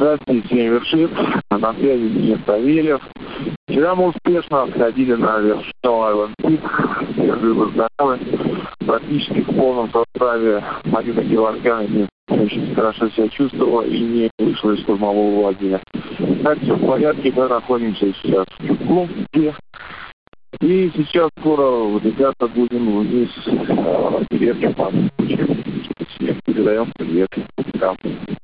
Здравствуйте, Севершип. На связи Денис Савельев. Вчера мы успешно сходили на Вершал Island Peak. Я живы здоровы. Практически в полном составе. Марина Геворгяна очень хорошо себя чувствовала и не вышла из штурмового лагеря. Так, все в порядке. Мы находимся сейчас в Чукотке. И сейчас скоро выдвигаться будем вниз деревню Панкучи. Всем передаем привет. Да.